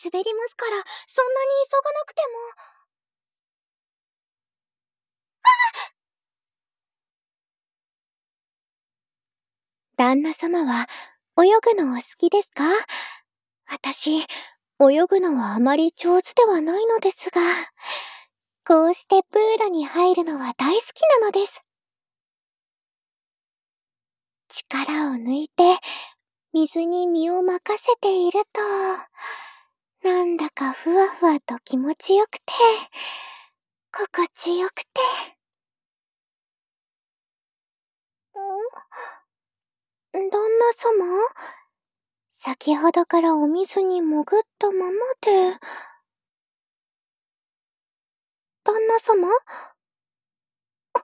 滑りますから、そんなに急がなくても。旦那様は泳ぐのお好きですか？私、泳ぐのはあまり上手ではないのですが、こうしてプールに入るのは大好きなのです。力を抜いて、水に身を任せていると、なんだかふわふわと気持ちよくて、心地よくて。旦那様？先ほどからお水に潜ったままで。旦那様？まさか、溺れていらっ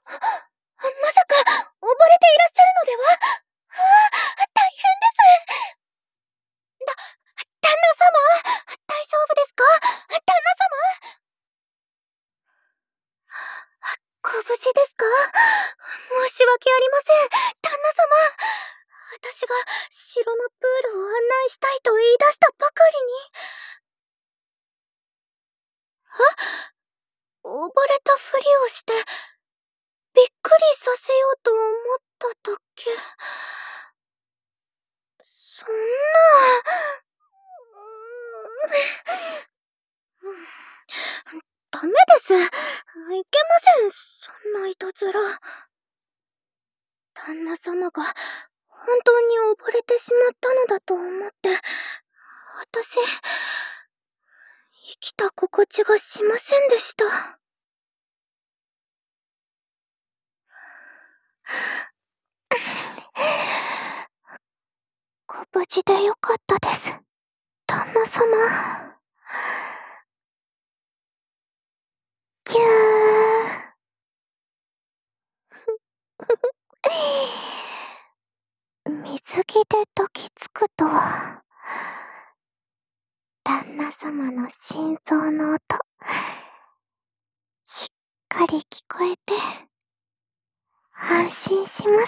しゃるのでは？大変です。旦那様？大丈夫ですか？旦那様？ご無事ですか？申し訳ありません。旦那様。私が城のプールを案内したいと言い出したばかりに。溺れたふりをして、びっくりさせようと思っただけ。そんな。ダメです。いけません、そんないたずら。旦那様が本当に溺れてしまったのだと思って、私、生きた心地がしませんでした。ご無事でよかったです。旦那様。キュー。水着で抱きつくと、旦那様の心臓の音、しっかり聞こえて、安心します。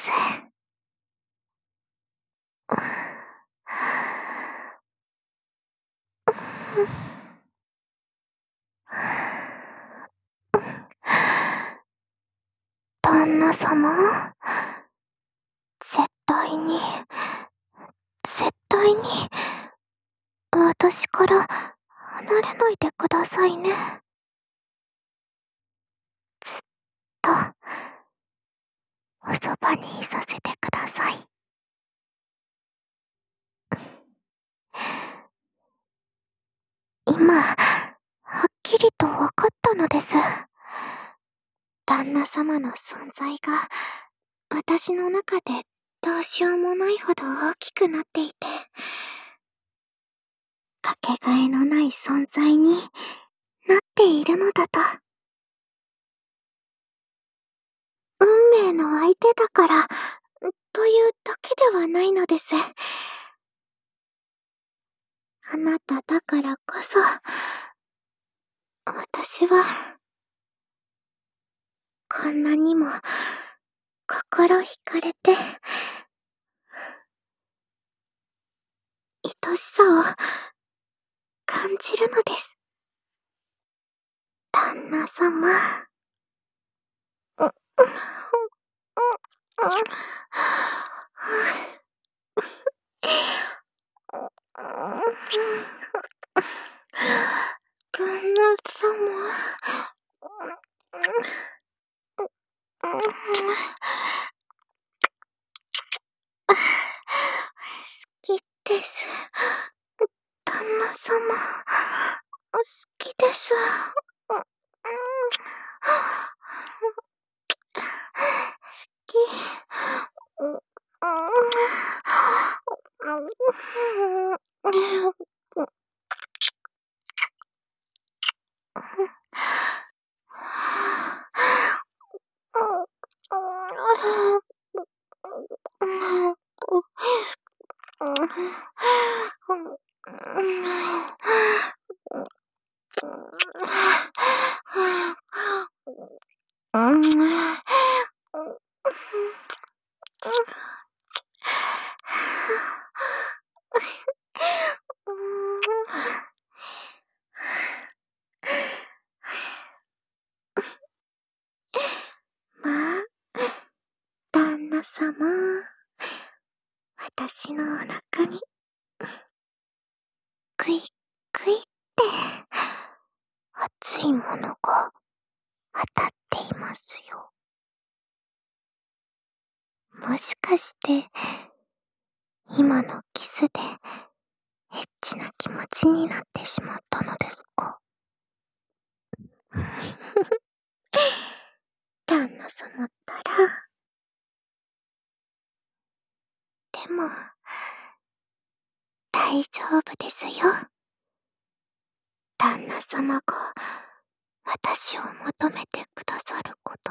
旦那様？絶対に、私から離れないでくださいね。ずっと、おそばにいさせてください。今、はっきりとわかったのです。旦那様の存在が、私の中でどうしようもないほど大きくなっていて、かけがえのない存在になっているのだと。運命の相手だから、というだけではないのです。あなただからこそ、私は、こんなにも、心惹かれて、愛しさを感じるのです。旦那様。旦那様。好きです。旦那様。好きです。好き。 私のお腹に、クイクイって熱いものが当たっていますよ。もしかして、今のキスでエッチな気持ちになってしまったのですか？旦那様ったら。でも、大丈夫ですよ。旦那様が私を求めてくださること、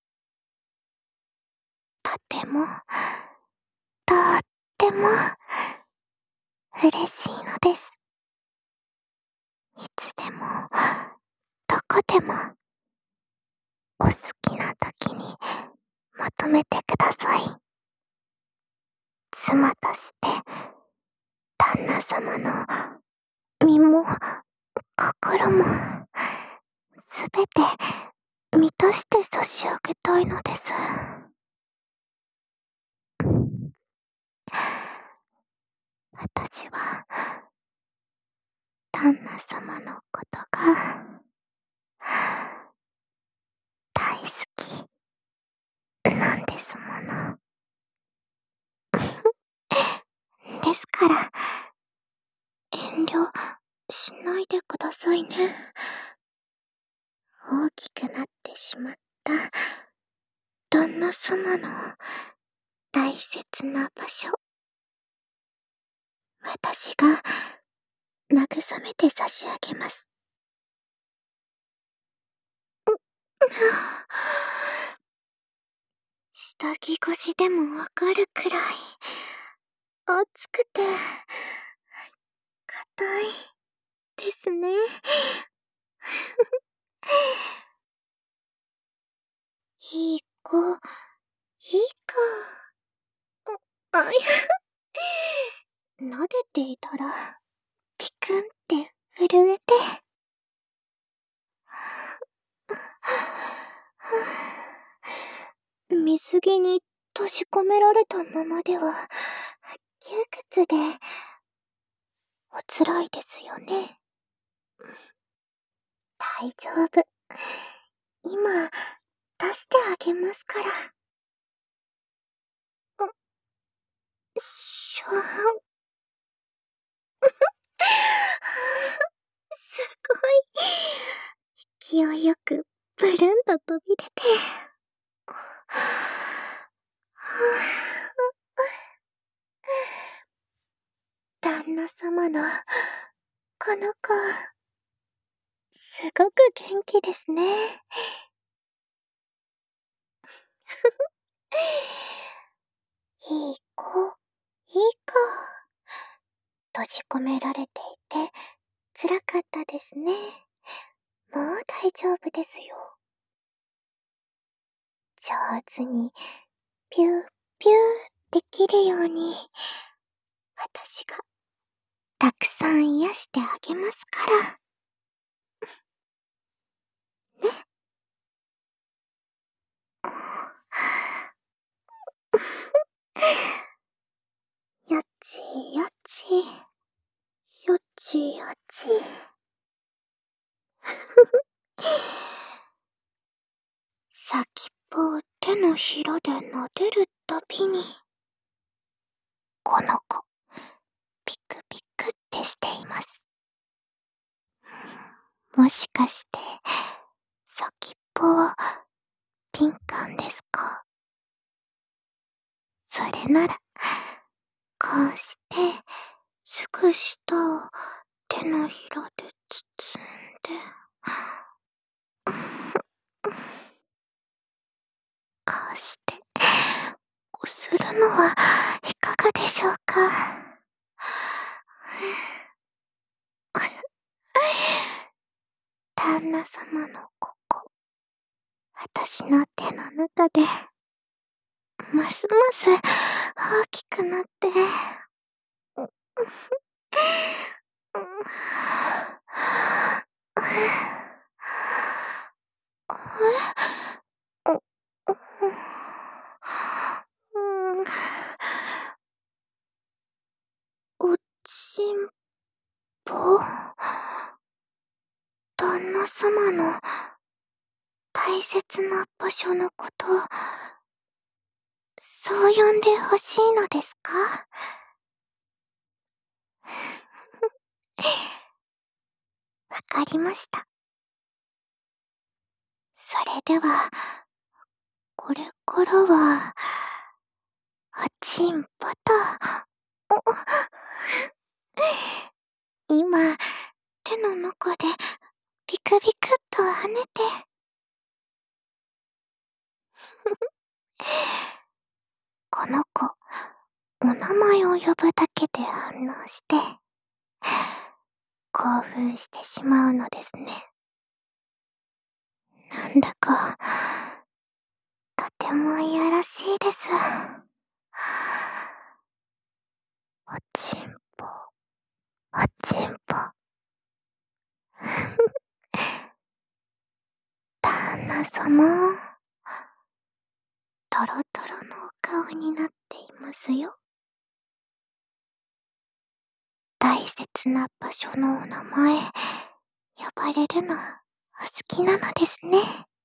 とても、とっても、嬉しいのです。いつでも、どこでも、お好きな時に求めてください。妻として、旦那様の身も心もすべて満たして差し上げたいのです。私は旦那様のことが大好きなんですもの。ですから遠慮しないでくださいね。大きくなってしまった旦那様の大切な場所、私が慰めて差し上げます。下着越しでもわかるくらい熱くて硬いですね。いい子、いいか。あい撫でていたらピクンって震えて。水着に閉じ込められたままでは窮屈でおつらいですよね。大丈夫。今出してあげますから。しょーん。すごい。勢いよくブルンと飛び出て。旦那様のこの子、すごく元気ですね。いい子、いい子。閉じ込められていて辛かったですね。もう大丈夫ですよ。上手にピューピューできるように、私がたくさん癒してあげますから。ね。よちよち、よちよち。先っぽを手のひらで撫でるたびに、この子、ピクピクってしています。もしかして、先っぽはピンカンですか？それなら、こうして、すぐ下を手のひらで包んで、こうして、こするのはいかがでしょうか？旦那様のここ、私の手の中で、ますます大きくなって、 那様の大切な場所のこと、そう呼んでほしいのですか？わかりました。それでは、これからは、おちんぽと、今、手の中でビクビクっと跳ねて、この子、お名前を呼ぶだけで反応して、興奮してしまうのですね。なんだか、とてもいやらしいです。おちんぽ、おちんぽ。旦那様、トロトロのお顔になっていますよ。大切な場所のお名前、呼ばれるの、お好きなのですね。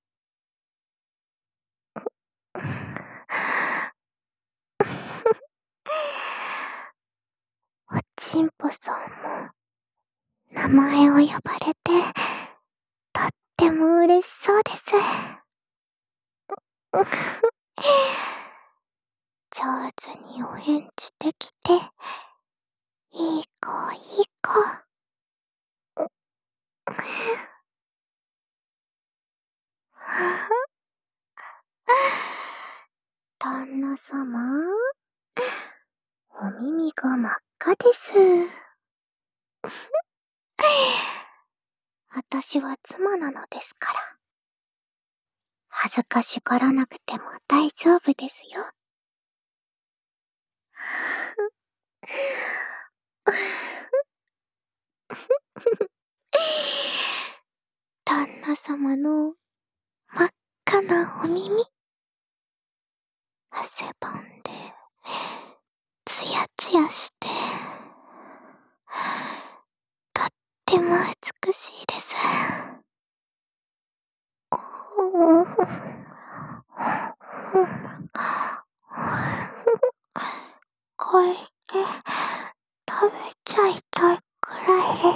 おちんぽさんも、名前を呼ばれて、とっても嬉しそうです。上手にお返事できて、いい子、いい子。旦那様、お耳が真っ赤です。私は妻なのですから。恥ずかしがらなくても大丈夫ですよ。旦那様の真っ赤なお耳。汗ばんで、ツヤツヤして、とっても美しいです。こうして食べちゃいたいくらいです。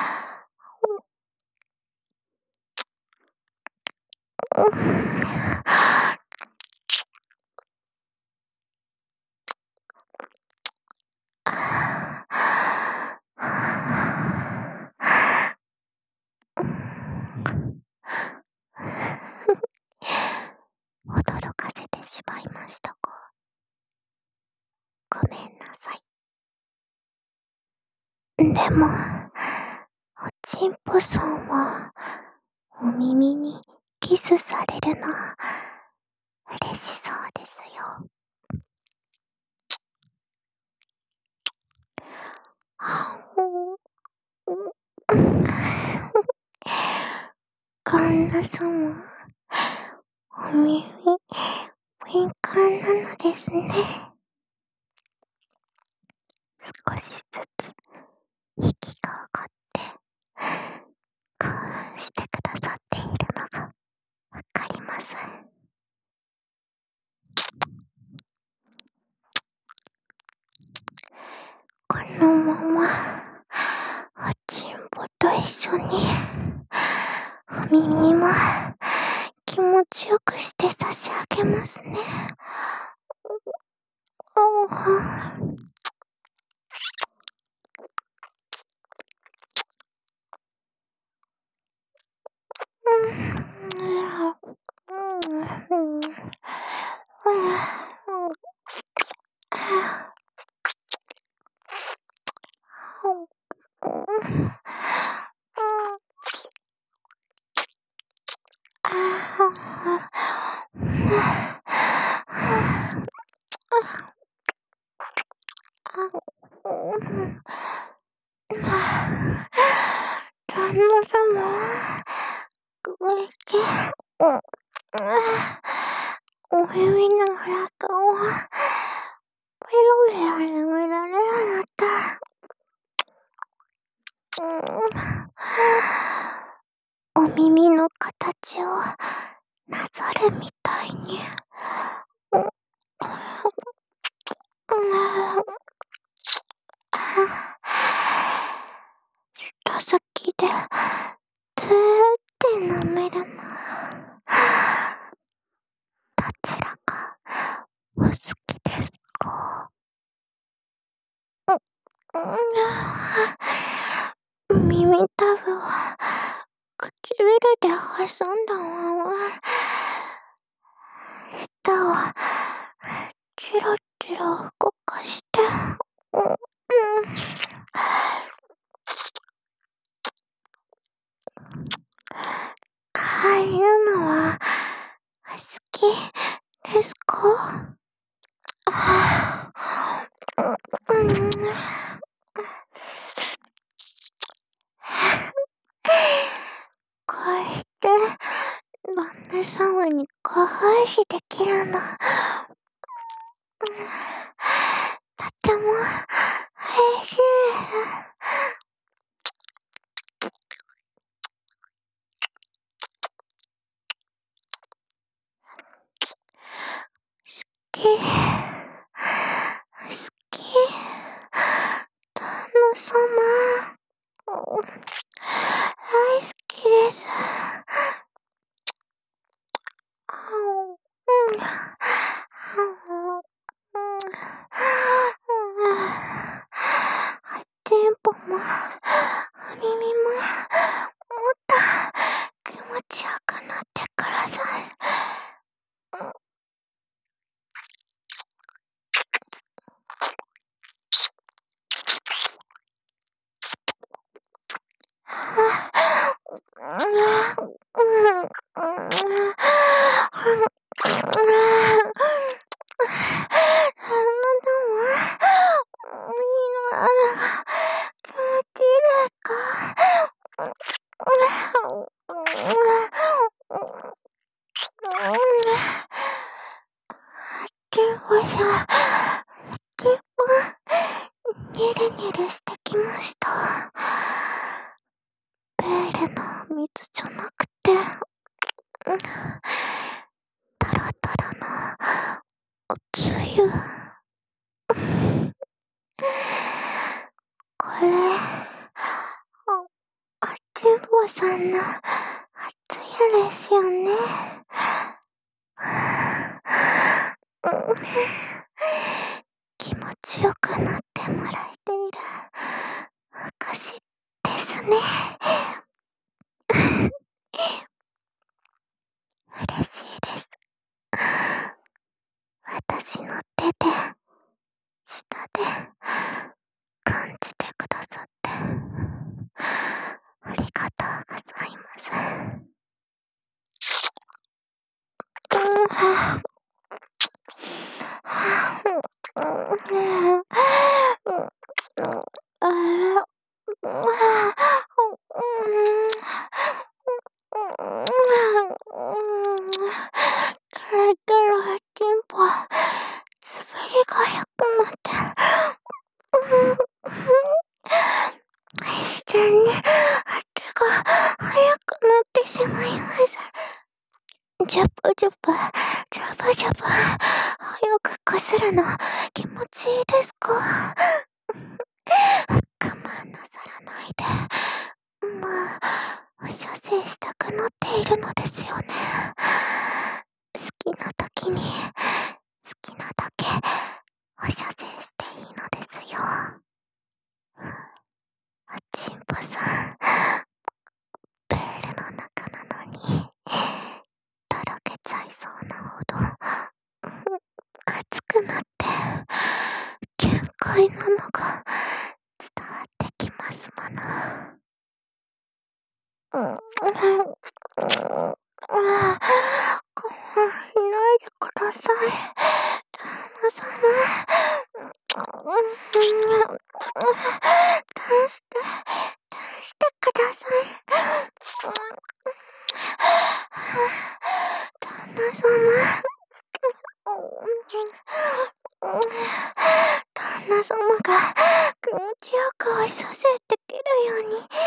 驚かせてしまいましたか。ごめんなさい。でも、おちんぽさんは、お耳にキスされるの、嬉しそうですよ。旦那様、お耳、敏感なのですね。少しずつ、息が上がって、興奮してくださっているのが、わかります。このまま、おちんぽと一緒に、お耳も気持ちよくして差し上げますね。旦那様、こうやって、お耳の中を、ペロペロ舐められるようになった。 耳たぶを唇で挟んだまま、舌をチロチロ動かして、かゆのは好きですか？こうして旦那様にご奉仕できるの、とても嬉しい。好き、旦那様、大好きです。テンポも耳ももっと気持ちよくなってください。ニュルニュルしてきました。ベールの水じゃなくて、タラタラのおつゆ。これ、あちんぼさんのおつゆですよね。気持ちよくなってもらえている証ですね。嬉しいです。私の手で、舌で感じてくださって、ありがとうございます。滑りが良くなって、一瞬に手が速くなってしまいます。ジャブジャブ、ジャブジャブ、早くこするの気持ちいいですか？我慢なさらないで。もう、射精したくなっているのですよね。好きな時に、好きなだけ、お射精していいのですよ。あちんぽさん、ベールの中なのに、とろけちゃいそうなほど、熱くなって、限界なのが伝わってきますもの。いないでください。旦那様。出してください。旦那様。旦那様が気持ちよくお射精できるように、もっ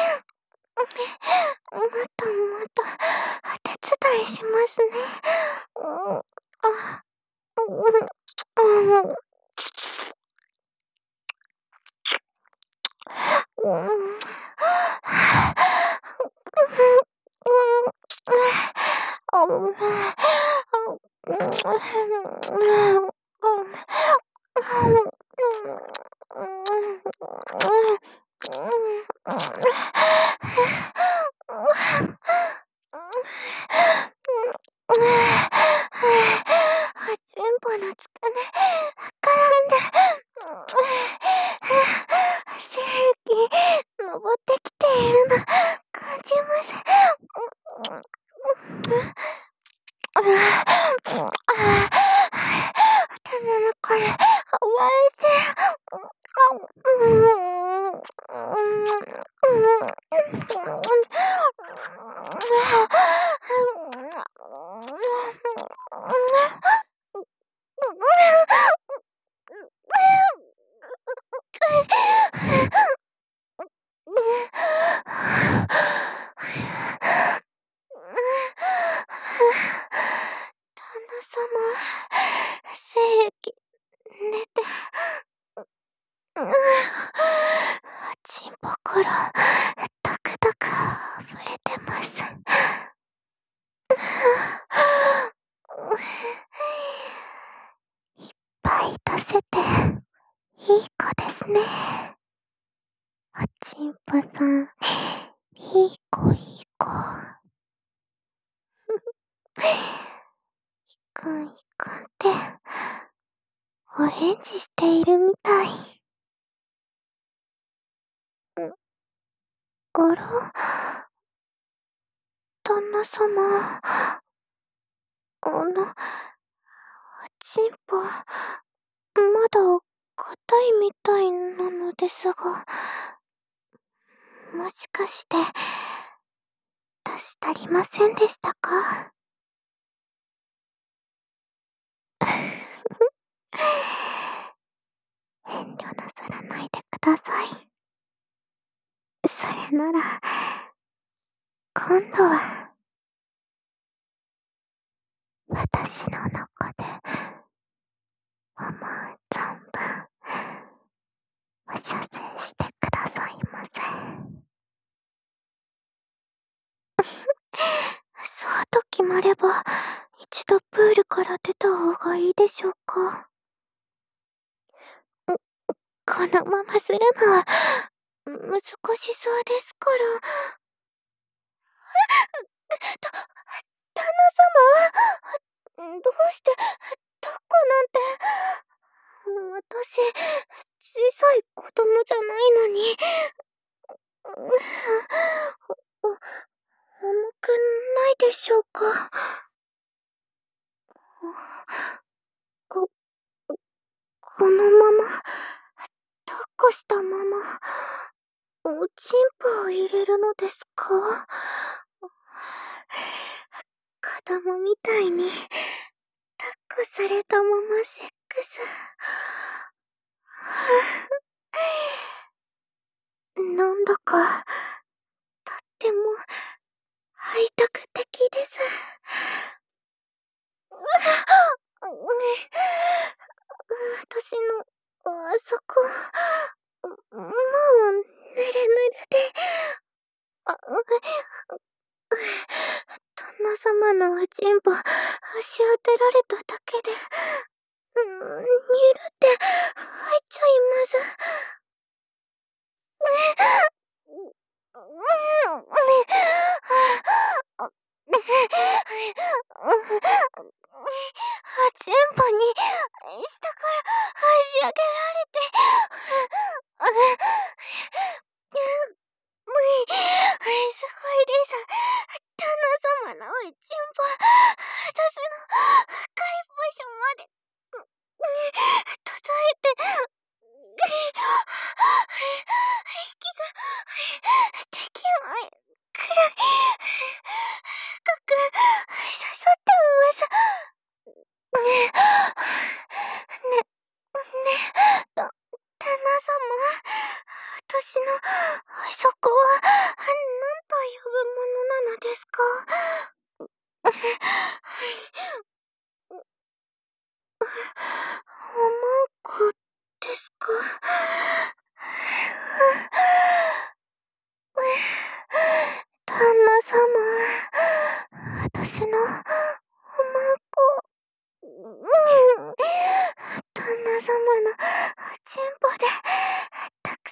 ともっとお手伝いしますね。 チンポの付け根、絡んで、精液、登ってきているの、感じます。頭のこれ、暴れて、旦那様、精液、寝て、チンポからダクダク溢れてます。いっぱい出せていい子ですね。おちんぽさん、いい子いい子。いかんいかんってお返事しているみたい。あら、旦那様、おちんぽ、まだ硬いみたいなのですが、もしかして出し足りませんでしたか？遠慮なさらないでください。それなら、今度は、私の中で、思う存分、お射精してくださいませ。そうと決まれば、一度プールから出た方がいいでしょうか。このままするのは、難しそうですから。旦那様、どうして、抱っこなんて。私、小さい子供じゃないのに。重くないでしょうか。こ、このまま、抱っこしたまま、おちんぽを入れるのですか？子供みたいに、抱っこされたままセックス。なんだか、とっても、開拓的です。私の、あそこ、もう、ぬるぬるで、旦那様のおちんぽ、足当てられただけで、にゅるって入っちゃいます。チンポに下から押し上げられて、すごいです。旦那様のおちんぽ、私の深い場所まで届いて、息ができないくらい深く刺さってます。旦那様、私のそこは何と呼ぶものなのですか？おまんこですか？旦那様、私のおまんこ、旦那様のおちんぽでたく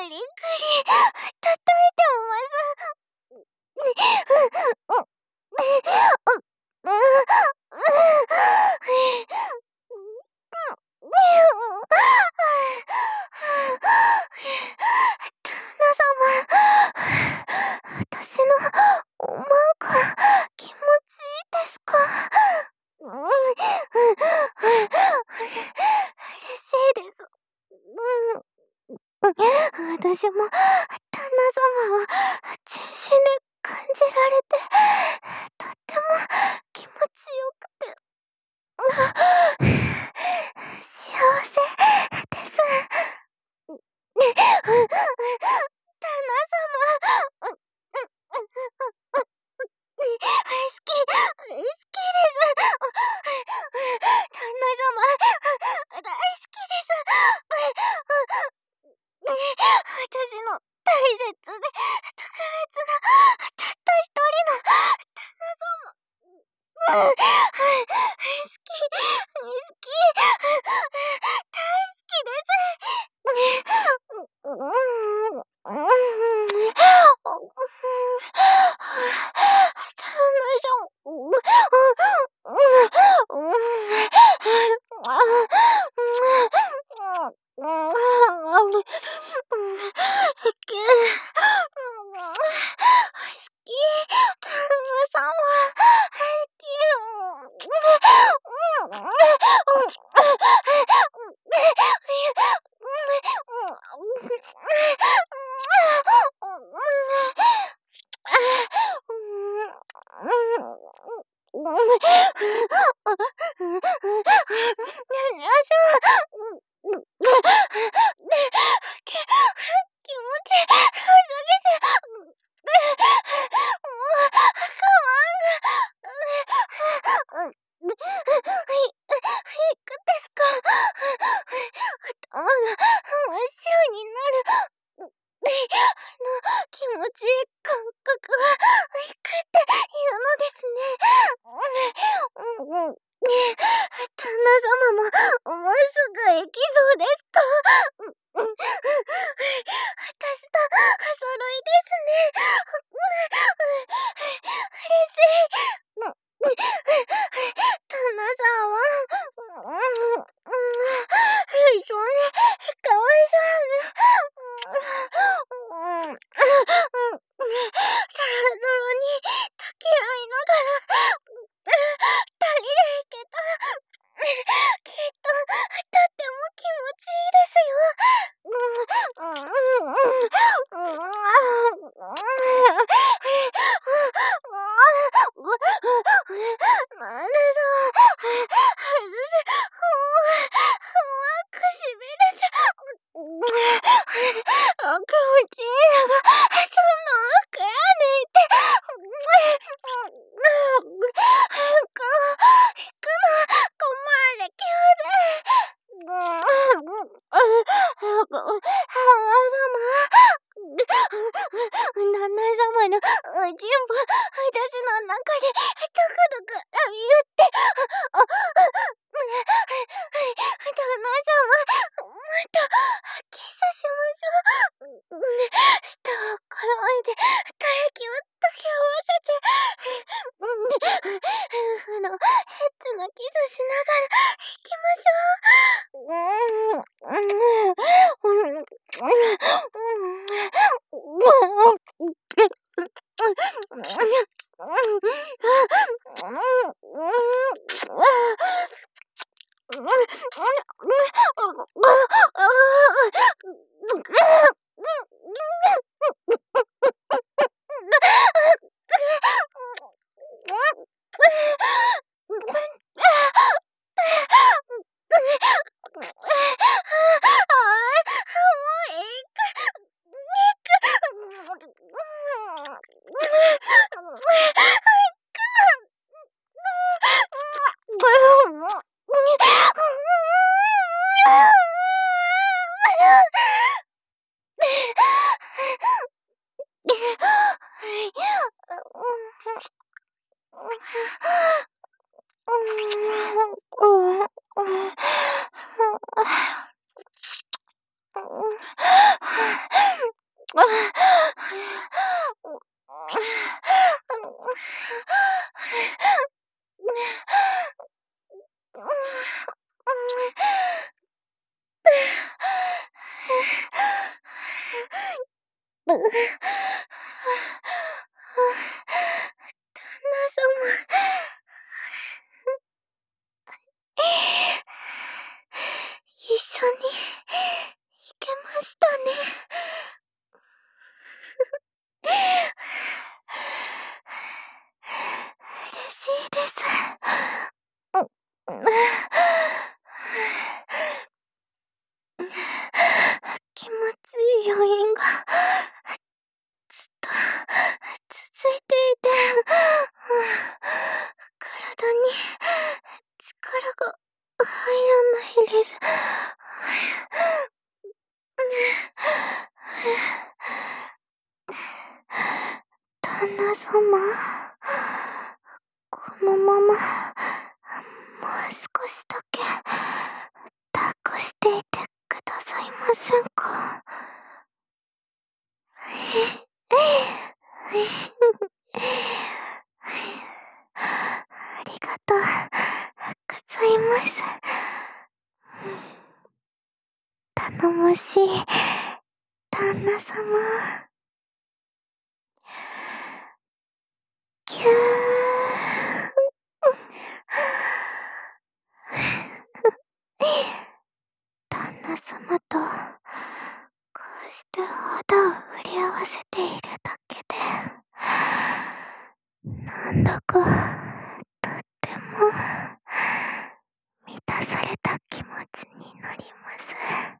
りくり叩いてます。旦那様、私のおまんこ気持ちいいですか？嬉しいです。私も旦那様を全身で感じられて、とっても気持ちよくて、幸せです。旦那様、好きです。旦那様、大好きです。私の大切で特別なたった一人の旦那様。好き、大好きです頭が真っ白になる。気持ちいい感覚がいくっていうのですね。旦那様ももうすぐ行きそうですか？私とお揃いですね。嬉しい。旦那さんは、非常に可愛いです。サラドロに抱き合いながら、二人で行けたら、きっととっても気持ちいいですよ。なんでだ、くしびれて、気持ちいいのが、どんどん膨らんでいて、行くの困る気旦那様のおちんぽ、私の中で、トクトク波打って、旦那様、また、キスしましょう。舌を絡いで、唾液を溶き合わせて、夫婦のエッチなキスしながら行きましょう。 一緒に行けましたね。嬉しいです。気持ちいい余韻がずっと続いていて、体に力が入らないです。旦那様、このままもう少しだけ抱っこしていてくださいませんか？ありがとうございます。頼もしい旦那様。キュー。旦那様とこうして肌を触れ合わせているだけで、なんだかとっても満たされた気持ちになります。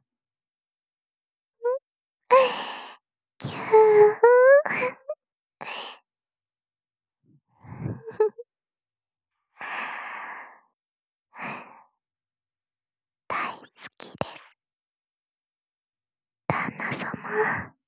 キュー。大好きです。旦那様。